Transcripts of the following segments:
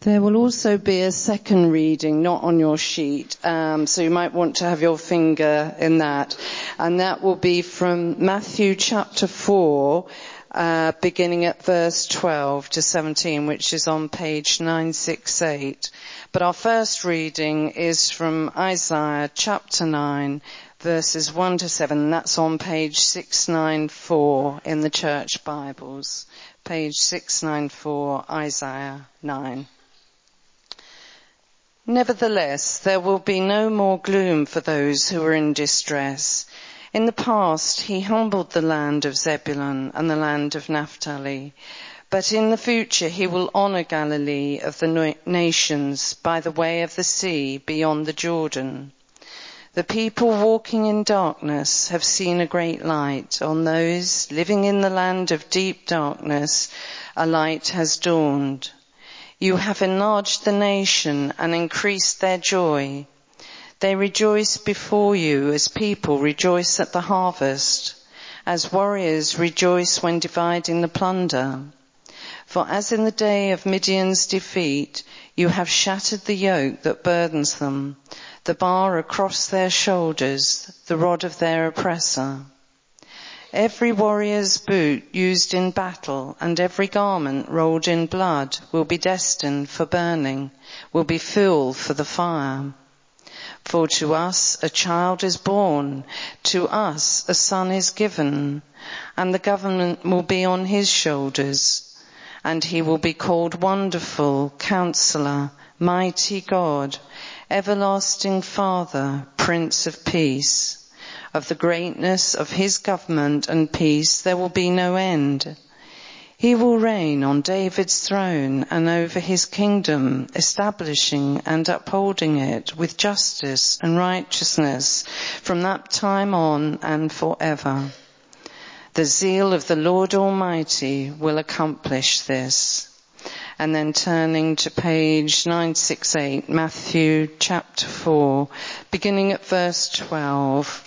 There will also be a second reading, not on your sheet, so you might want to have your finger in that. And that will be from Matthew chapter 4, beginning at verse 12 to 17, which is on page 968. But our first reading is from Isaiah chapter 9, verses 1 to 7. That's on page 694 in the church Bibles. Page 694, Isaiah 9. Nevertheless, there will be no more gloom for those who are in distress. In the past, he humbled the land of Zebulun and the land of Naphtali. But in the future, he will honor Galilee of the nations by the way of the sea beyond the Jordan. The people walking in darkness have seen a great light. On those living in the land of deep darkness, a light has dawned. You have enlarged the nation and increased their joy. They rejoice before you as people rejoice at the harvest, as warriors rejoice when dividing the plunder. For as in the day of Midian's defeat, you have shattered the yoke that burdens them, the bar across their shoulders, the rod of their oppressor. Every warrior's boot used in battle and every garment rolled in blood will be destined for burning, will be fuel for the fire. For to us a child is born, to us a son is given, and the government will be on his shoulders, and he will be called Wonderful, Counselor, Mighty God, Everlasting Father, Prince of Peace. Of the greatness of his government and peace there will be no end. He will reign on David's throne and over his kingdom, establishing and upholding it with justice and righteousness from that time on and forever. The zeal of the Lord Almighty will accomplish this. And then turning to page 968, Matthew chapter 4, beginning at verse 12.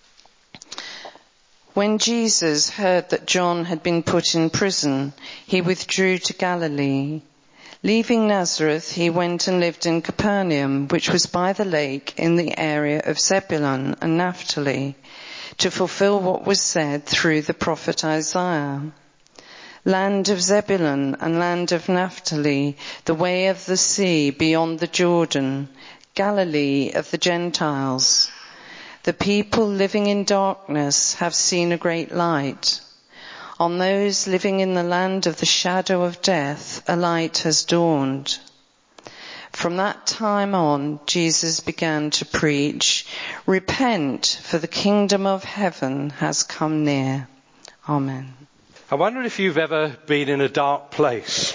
When Jesus heard that John had been put in prison, he withdrew to Galilee. Leaving Nazareth, he went and lived in Capernaum, which was by the lake in the area of Zebulun and Naphtali, to fulfill what was said through the prophet Isaiah. Land of Zebulun and land of Naphtali, the way of the sea beyond the Jordan, Galilee of the Gentiles. The people living in darkness have seen a great light. On those living in the land of the shadow of death, a light has dawned. From that time on, Jesus began to preach, "Repent, for the kingdom of heaven has come near." Amen. I wonder if you've ever been in a dark place.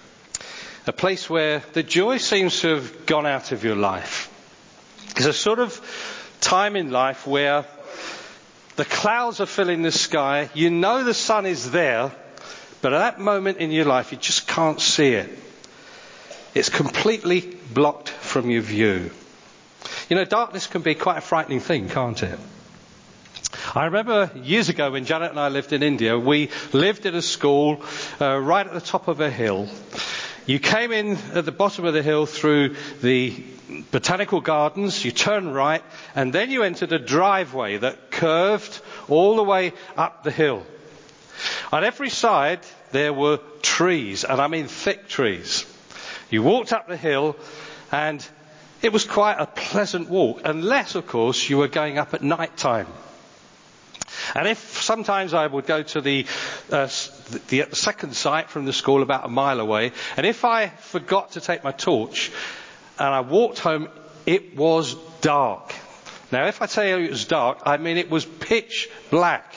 A place where the joy seems to have gone out of your life. It's a sort of time in life where the clouds are filling the sky, you know the sun is there, but at that moment in your life you just can't see it. It's completely blocked from your view. You know, darkness can be quite a frightening thing, can't it? I remember years ago when Janet and I lived in India, we lived in a school right at the top of a hill. You came in at the bottom of the hill through the botanical gardens, you turned right, and then you entered a driveway that curved all the way up the hill. On every side there were trees, and I mean thick trees. You walked up the hill and it was quite a pleasant walk, unless of course you were going up at night time. And if sometimes I would go to the second site from the school about a mile away, and if I forgot to take my torch and I walked home, it was dark. Now, if I tell you it was dark, I mean it was pitch black.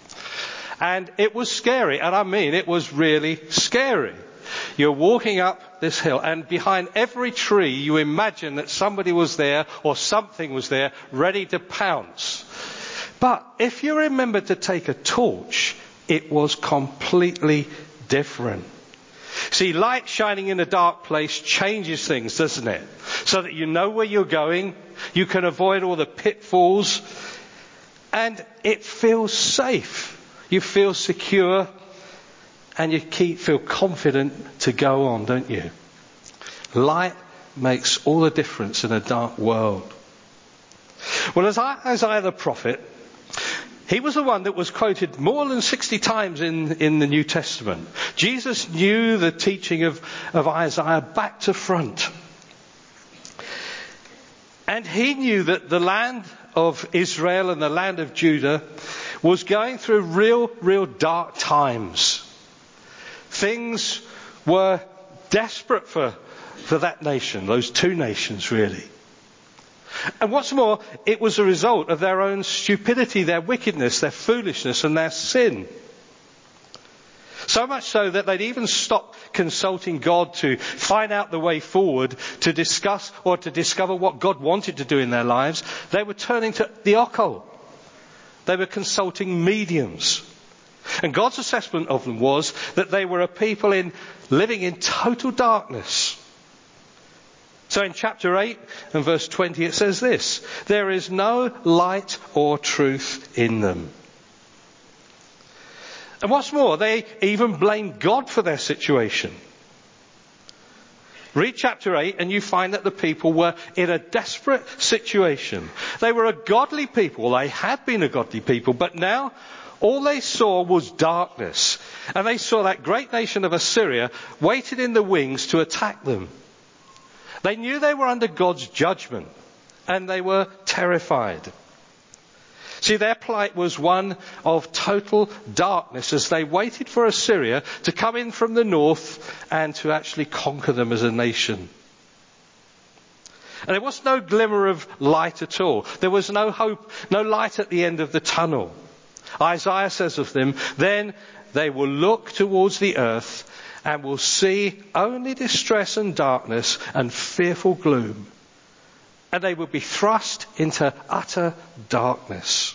And it was scary, and I mean it was really scary. You're walking up this hill, and behind every tree you imagine that somebody was there or something was there ready to pounce. But if you remember to take a torch, it was completely different. See, light shining in a dark place changes things, doesn't it? So that you know where you're going, you can avoid all the pitfalls, and it feels safe. You feel secure, and you feel confident to go on, don't you? Light makes all the difference in a dark world. Well, as Isaiah the prophet, he was the one that was quoted more than 60 times in the New Testament. Jesus knew the teaching of Isaiah back to front. And he knew that the land of Israel and the land of Judah was going through real dark times. Things were desperate for that nation, those two nations really. And what's more, it was a result of their own stupidity, their wickedness, their foolishness and their sin. So much so that they'd even stopped consulting God to find out the way forward, to discuss or to discover what God wanted to do in their lives. They were turning to the occult. They were consulting mediums. And God's assessment of them was that they were a people living in total darkness. So in chapter 8 and verse 20 it says this: there is no light or truth in them. And what's more, they even blame God for their situation. Read chapter 8 and you find that the people were in a desperate situation. They were a godly people. They had been a godly people, but now all they saw was darkness. And they saw that great nation of Assyria waited in the wings to attack them. They knew they were under God's judgment and they were terrified. See, their plight was one of total darkness as they waited for Assyria to come in from the north and to actually conquer them as a nation. And there was no glimmer of light at all. There was no hope, no light at the end of the tunnel. Isaiah says of them, then they will look towards the earth and will see only distress and darkness and fearful gloom. And they will be thrust into utter darkness.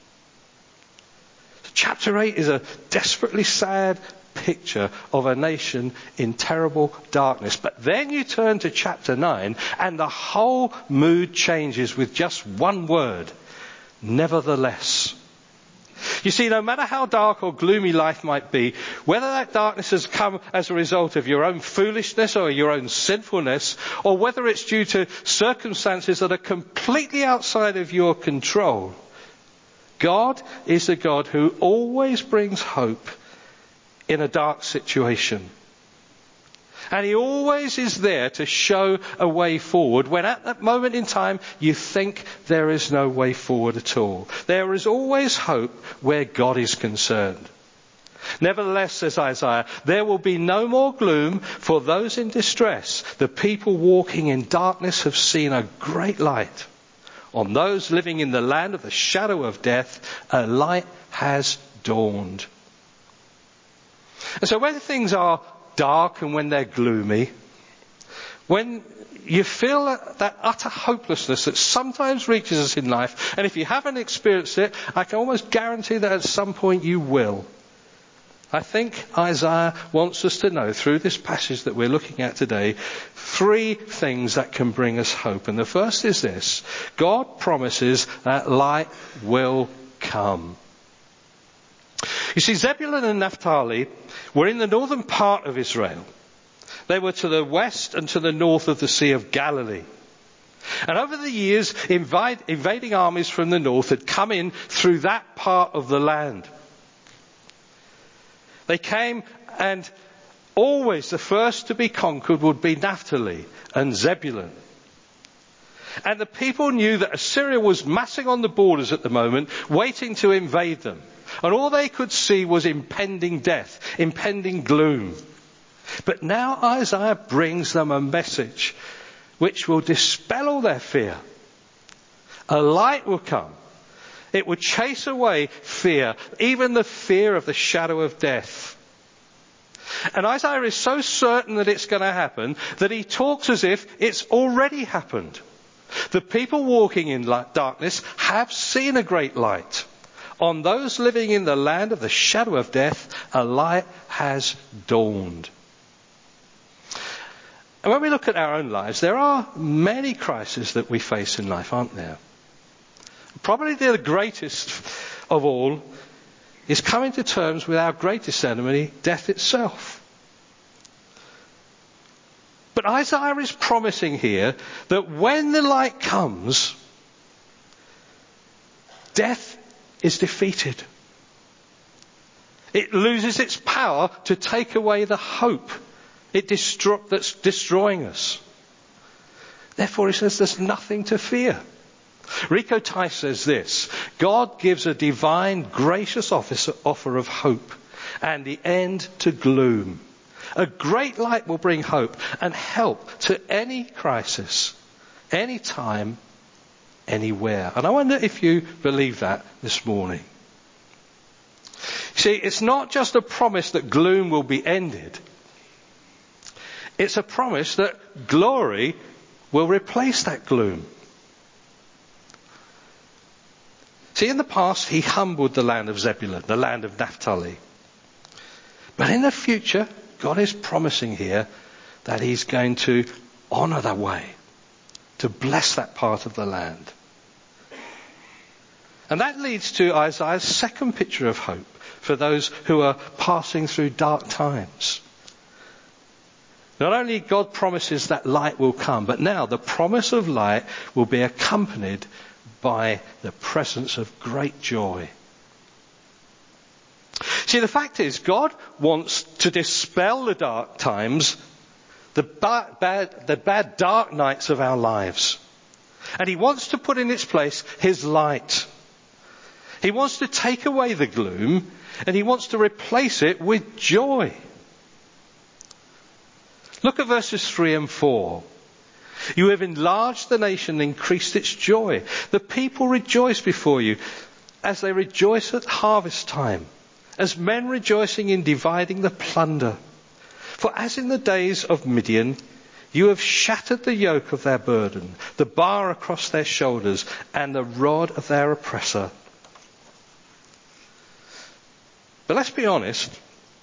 Chapter 8 is a desperately sad picture of a nation in terrible darkness. But then you turn to chapter 9 and the whole mood changes with just one word: nevertheless. You see, no matter how dark or gloomy life might be, whether that darkness has come as a result of your own foolishness or your own sinfulness, or whether it's due to circumstances that are completely outside of your control, God is the God who always brings hope in a dark situation. And he always is there to show a way forward when at that moment in time you think there is no way forward at all. There is always hope where God is concerned. Nevertheless, says Isaiah, there will be no more gloom for those in distress. The people walking in darkness have seen a great light. On those living in the land of the shadow of death, a light has dawned. And so when things are dark and when they're gloomy, when you feel that utter hopelessness that sometimes reaches us in life, and if you haven't experienced it, I can almost guarantee that at some point you will. I think Isaiah wants us to know through this passage that we're looking at today 3 things that can bring us hope. And the first is this: God promises that light will come. You see, Zebulun and Naphtali were in the northern part of Israel. They were to the west and to the north of the Sea of Galilee. And over the years, invading armies from the north had come in through that part of the land. They came, and always the first to be conquered would be Naphtali and Zebulun. And the people knew that Assyria was massing on the borders at the moment, waiting to invade them. And all they could see was impending death, impending gloom. But now Isaiah brings them a message which will dispel all their fear. A light will come. It will chase away fear, even the fear of the shadow of death. And Isaiah is so certain that it's going to happen that he talks as if it's already happened. The people walking in darkness have seen a great light. On those living in the land of the shadow of death, a light has dawned. And when we look at our own lives, there are many crises that we face in life, aren't there? Probably the greatest of all is coming to terms with our greatest enemy, death itself. But Isaiah is promising here that when the light comes, death is defeated. It loses its power to take away the hope that's destroying us. Therefore, he says there's nothing to fear. Rico Tice says this: God gives a divine, gracious offer of hope and the end to gloom. A great light will bring hope and help to any crisis, any time, anywhere. And I wonder if you believe that this morning. See, it's not just a promise that gloom will be ended. It's a promise that glory will replace that gloom. See, in the past, he humbled the land of Zebulun, the land of Naphtali. But in the future, God is promising here that he's going to honour the way, to bless that part of the land. And that leads to Isaiah's second picture of hope for those who are passing through dark times. Not only God promises that light will come, but now the promise of light will be accompanied by the presence of great joy. See, the fact is, God wants to dispel the dark times, the bad dark nights of our lives. And he wants to put in its place his light. He wants to take away the gloom, and he wants to replace it with joy. Look at verses 3 and 4. You have enlarged the nation and increased its joy. The people rejoice before you as they rejoice at harvest time, as men rejoicing in dividing the plunder. For as in the days of Midian, you have shattered the yoke of their burden, the bar across their shoulders, and the rod of their oppressor. But let's be honest.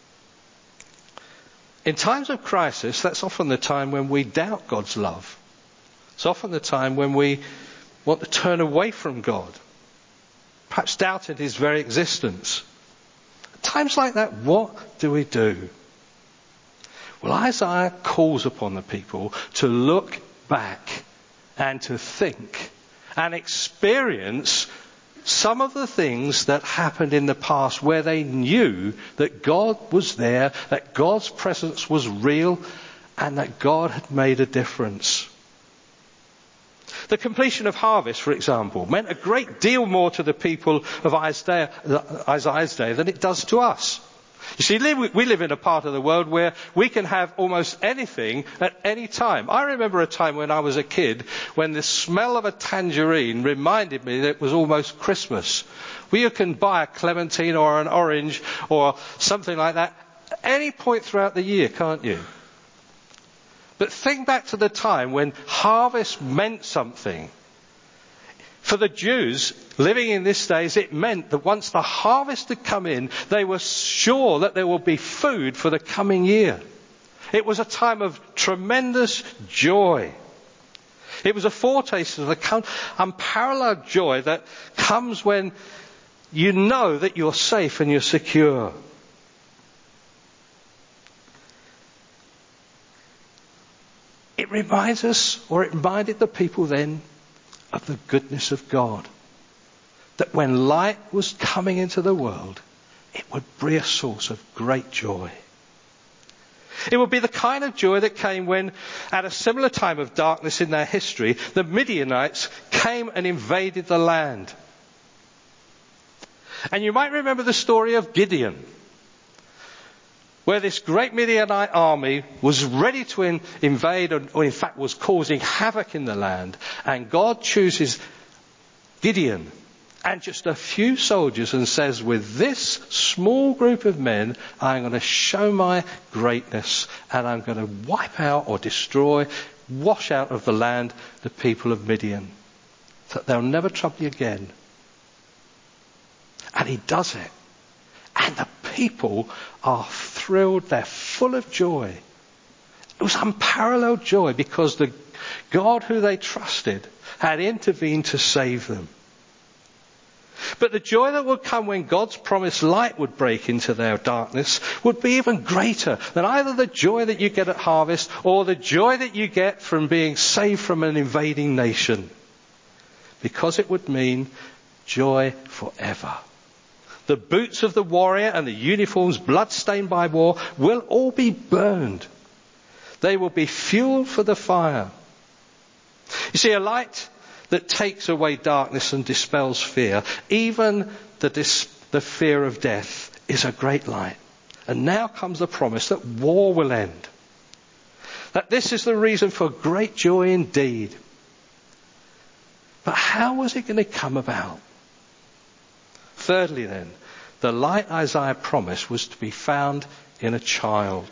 In times of crisis, that's often the time when we doubt God's love. It's often the time when we want to turn away from God, perhaps doubted his very existence. At times like that, what do we do? Well, Isaiah calls upon the people to look back and to think and experience some of the things that happened in the past where they knew that God was there, that God's presence was real, and that God had made a difference. The completion of harvest, for example, meant a great deal more to the people of Isaiah's day than it does to us. You see, we live in a part of the world where we can have almost anything at any time. I remember a time when I was a kid when the smell of a tangerine reminded me that it was almost Christmas. Well, you can buy a clementine or an orange or something like that at any point throughout the year, can't you? But think back to the time when harvest meant something. For the Jews living in these days, it meant that once the harvest had come in, they were sure that there would be food for the coming year. It was a time of tremendous joy. It was a foretaste of the unparalleled joy that comes when you know that you're safe and you're secure. It reminds us, or it reminded the people then, of the goodness of God. That when light was coming into the world, it would be a source of great joy. It would be the kind of joy that came when, at a similar time of darkness in their history, the Midianites came and invaded the land. And you might remember the story of Gideon, where this great Midianite army was ready to invade, or in fact was causing havoc in the land. And God chooses Gideon and just a few soldiers and says, with this small group of men, I'm going to show my greatness and I'm going to wipe out or destroy, wash out of the land the people of Midian, so that they'll never trouble you again. And he does it. And the people are thrilled. They're full of joy. It was unparalleled joy because the God who they trusted had intervened to save them. But the joy that would come when God's promised light would break into their darkness would be even greater than either the joy that you get at harvest or the joy that you get from being saved from an invading nation. Because it would mean joy forever. The boots of the warrior and the uniforms blood-stained by war will all be burned. They will be fuel for the fire. You see, a light that takes away darkness and dispels fear, even the fear of death, is a great light. And now comes the promise that war will end. That this is the reason for great joy indeed. But how was it going to come about? Thirdly then, the light Isaiah promised was to be found in a child.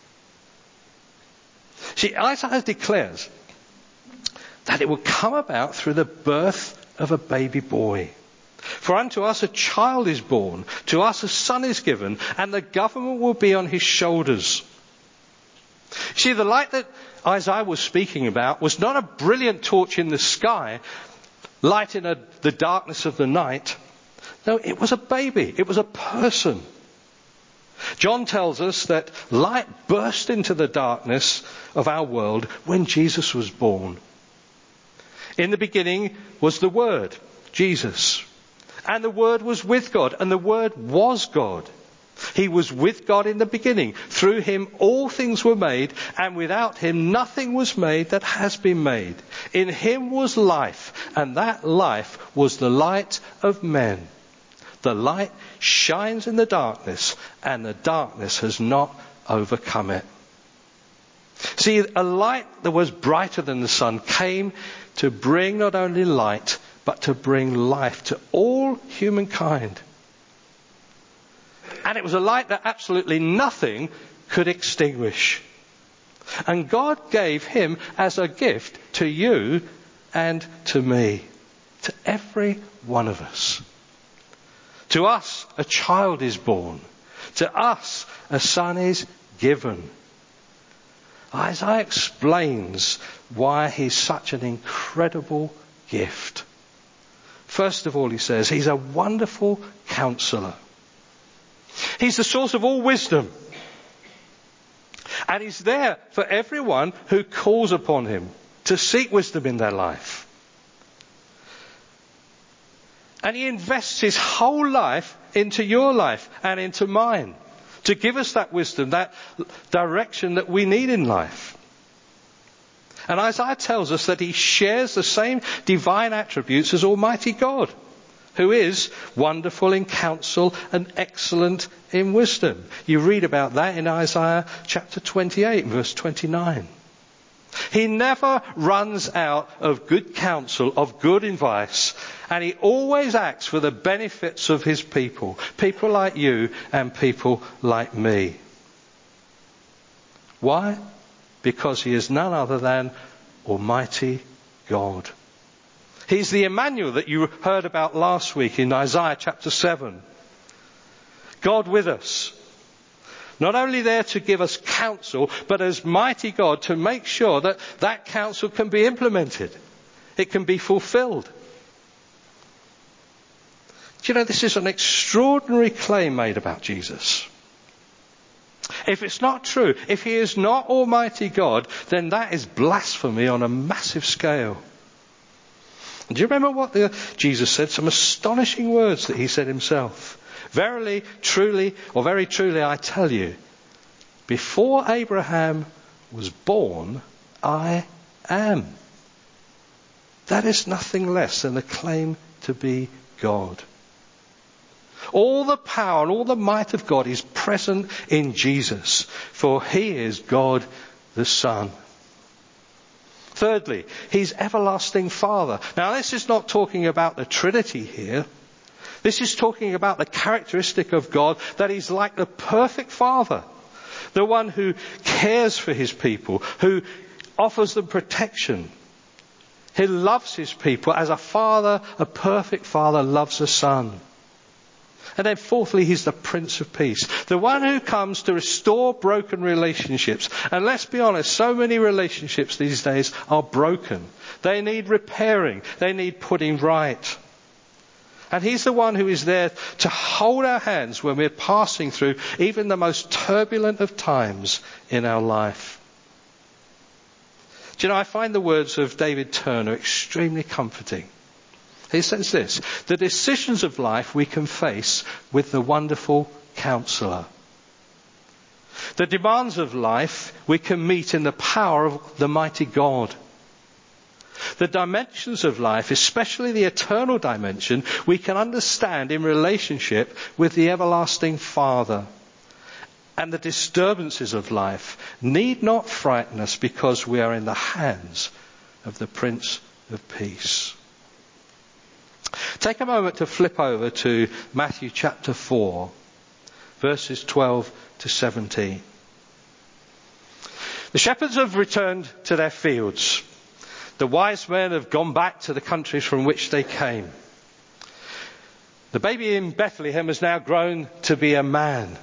See, Isaiah declares that it will come about through the birth of a baby boy. For unto us a child is born, to us a son is given, and the government will be on his shoulders. See, the light that Isaiah was speaking about was not a brilliant torch in the sky, lighting the darkness of the night. No, it was a baby. It was a person. John tells us that light burst into the darkness of our world when Jesus was born. In the beginning was the Word, Jesus. And the Word was with God, and the Word was God. He was with God in the beginning. Through him all things were made, and without him nothing was made that has been made. In him was life, and that life was the light of men. The light shines in the darkness, and the darkness has not overcome it. See, a light that was brighter than the sun came to bring not only light, but to bring life to all humankind. And it was a light that absolutely nothing could extinguish. And God gave him as a gift to you and to me, to every one of us. To us, a child is born. To us, a son is given. Isaiah explains why he's such an incredible gift. First of all, he says, he's a wonderful counselor. He's the source of all wisdom. And he's there for everyone who calls upon him to seek wisdom in their life. And he invests his whole life into your life and into mine to give us that wisdom, that direction that we need in life. And Isaiah tells us that he shares the same divine attributes as Almighty God, who is wonderful in counsel and excellent in wisdom. You read about that in Isaiah chapter 28, verse 29. He never runs out of good counsel, of good advice, and he always acts for the benefits of his people. People like you and people like me. Why? Because he is none other than Almighty God. He's the Emmanuel that you heard about last week in Isaiah chapter 7. God with us. Not only there to give us counsel, but as mighty God to make sure that that counsel can be implemented. It can be fulfilled. Do you know, this is an extraordinary claim made about Jesus. If it's not true, if he is not Almighty God, then that is blasphemy on a massive scale. Do you remember what Jesus said? Some astonishing words that he said himself. Verily, truly, or very truly, I tell you, before Abraham was born, I am. That is nothing less than a claim to be God. All the power and all the might of God is present in Jesus, for he is God the Son. Thirdly, he's everlasting Father. Now, this is not talking about the Trinity here. This is talking about the characteristic of God, that he's like the perfect Father, the one who cares for his people, who offers them protection. He loves his people as a father, a perfect father, loves a son. And then fourthly, he's the Prince of Peace, the one who comes to restore broken relationships. And let's be honest, so many relationships these days are broken. They need repairing. They need putting right. And he's the one who is there to hold our hands when we're passing through even the most turbulent of times in our life. Do you know, I find the words of David Turner extremely comforting. He says this: the decisions of life we can face with the wonderful Counselor. The demands of life we can meet in the power of the mighty God. The dimensions of life, especially the eternal dimension, we can understand in relationship with the everlasting Father. And the disturbances of life need not frighten us because we are in the hands of the Prince of Peace. Take a moment to flip over to Matthew chapter 4, verses 12 to 17. The shepherds have returned to their fields. The wise men have gone back to the countries from which they came. The baby in Bethlehem has now grown to be a man.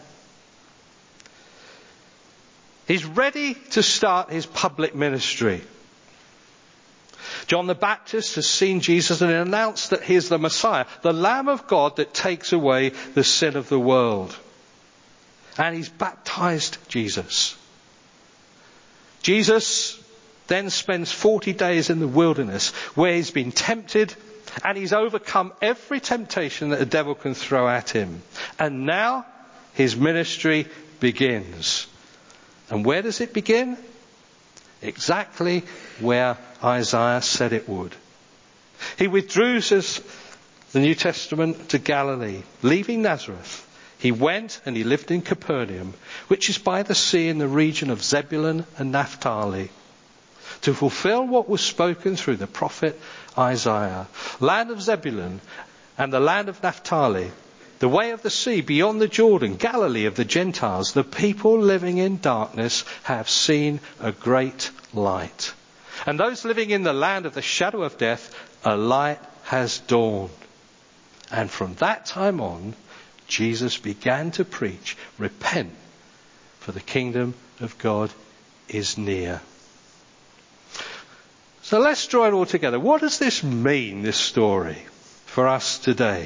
He's ready to start his public ministry. John the Baptist has seen Jesus and announced that he is the Messiah, the Lamb of God that takes away the sin of the world. And he's baptized Jesus. Jesus then spends 40 days in the wilderness where he's been tempted and he's overcome every temptation that the devil can throw at him. And now his ministry begins. And where does it begin? Exactly where Isaiah said it would. He withdrew, says the New Testament, to Galilee, leaving Nazareth. He went and he lived in Capernaum, which is by the sea in the region of Zebulun and Naphtali, to fulfill what was spoken through the prophet Isaiah. Land of Zebulun and the land of Naphtali, the way of the sea beyond the Jordan, Galilee of the Gentiles, the people living in darkness have seen a great light. And those living in the land of the shadow of death, a light has dawned. And from that time on, Jesus began to preach, repent, for the kingdom of God is near. So let's draw it all together. What does this mean, this story, for us today?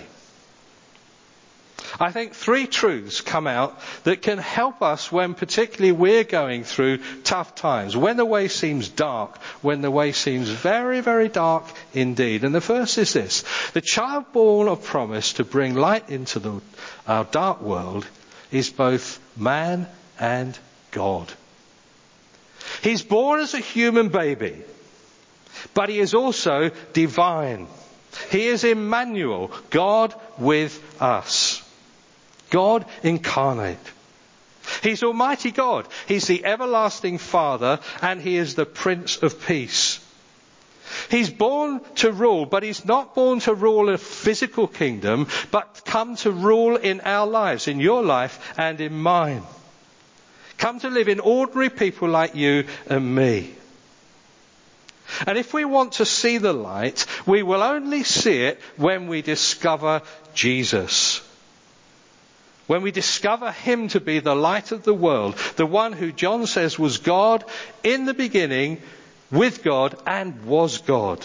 I think three truths come out that can help us when particularly we're going through tough times, when the way seems dark, when the way seems very, very dark indeed. And the first is this: the child born of promise to bring light into our dark world is both man and God. He's born as a human baby, but he is also divine. He is Emmanuel, God with us. God incarnate. He's Almighty God. He's the everlasting Father, and he is the Prince of Peace. He's born to rule, but he's not born to rule a physical kingdom, but come to rule in our lives, in your life and in mine. Come to live in ordinary people like you and me. And if we want to see the light, we will only see it when we discover Jesus. When we discover him to be the light of the world, the one who John says was God in the beginning, with God, and was God.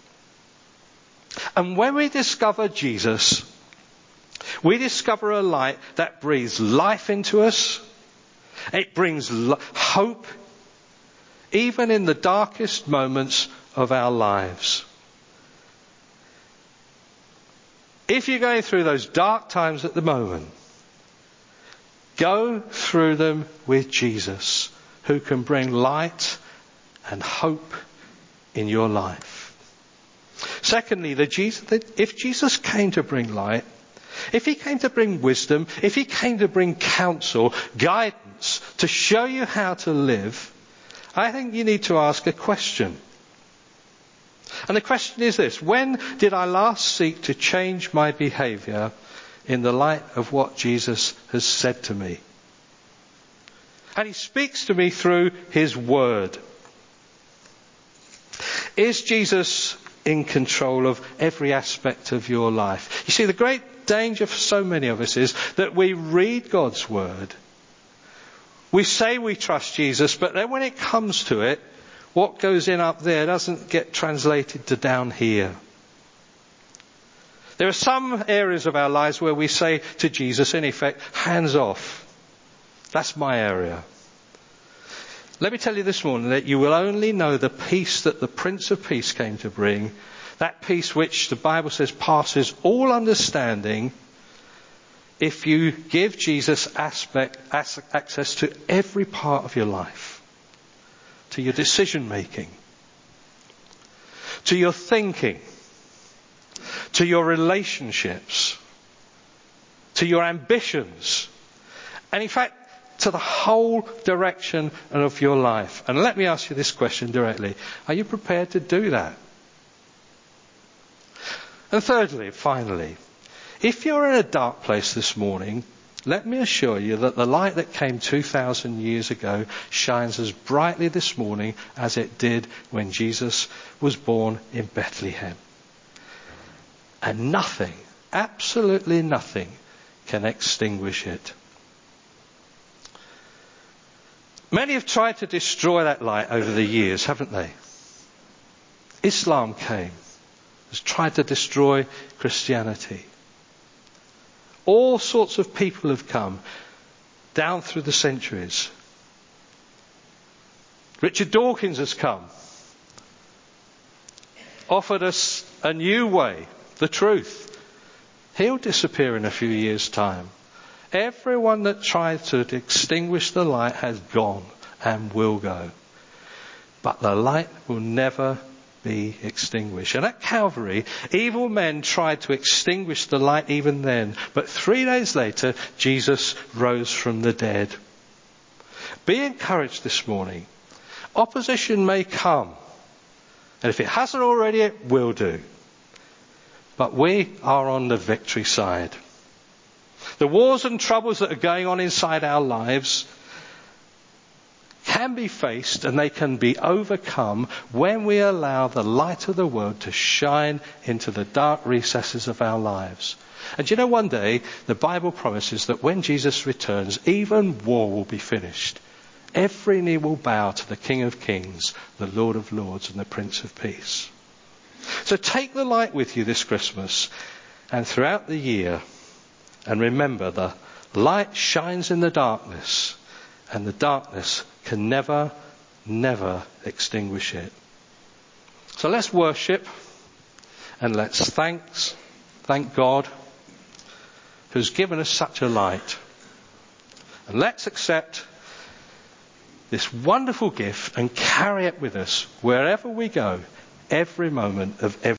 And when we discover Jesus, we discover a light that breathes life into us. It brings hope, even in the darkest moments of our lives. If you're going through those dark times at the moment, go through them with Jesus, who can bring light and hope in your life. Secondly, if Jesus came to bring light, if he came to bring wisdom, if he came to bring counsel, guidance, to show you how to live, I think you need to ask a question. And the question is this: when did I last seek to change my behaviour in the light of what Jesus has said to me? And he speaks to me through his word. Is Jesus in control of every aspect of your life? You see, the great danger for so many of us is that we read God's word. We say we trust Jesus, but then when it comes to it, what goes in up there doesn't get translated to down here. There are some areas of our lives where we say to Jesus, in effect, hands off. That's my area. Let me tell you this morning that you will only know the peace that the Prince of Peace came to bring, that peace which the Bible says passes all understanding, if you give Jesus access to every part of your life, to your decision making, to your thinking, to your relationships, to your ambitions, and in fact, to the whole direction of your life. And let me ask you this question directly. Are you prepared to do that? And thirdly, finally, if you're in a dark place this morning, let me assure you that the light that came 2,000 years ago shines as brightly this morning as it did when Jesus was born in Bethlehem. And nothing, absolutely nothing, can extinguish it. Many have tried to destroy that light over the years, haven't they? Islam came, has tried to destroy Christianity. All sorts of people have come down through the centuries. Richard Dawkins has come, offered us a new way, the truth. He'll disappear in a few years' time. Everyone that tried to extinguish the light has gone and will go. But the light will never be extinguished. And at Calvary, evil men tried to extinguish the light even then. But 3 days later, Jesus rose from the dead. Be encouraged this morning. Opposition may come. And if it hasn't already, it will do. But we are on the victory side. The wars and troubles that are going on inside our lives can be faced and they can be overcome when we allow the light of the world to shine into the dark recesses of our lives. And you know, one day the Bible promises that when Jesus returns, even war will be finished. Every knee will bow to the King of Kings, the Lord of Lords, and the Prince of Peace. So take the light with you this Christmas and throughout the year. And remember, the light shines in the darkness, and the darkness can never, never extinguish it. So let's worship, and let's thank God who's given us such a light. And let's accept this wonderful gift and carry it with us wherever we go, every moment of every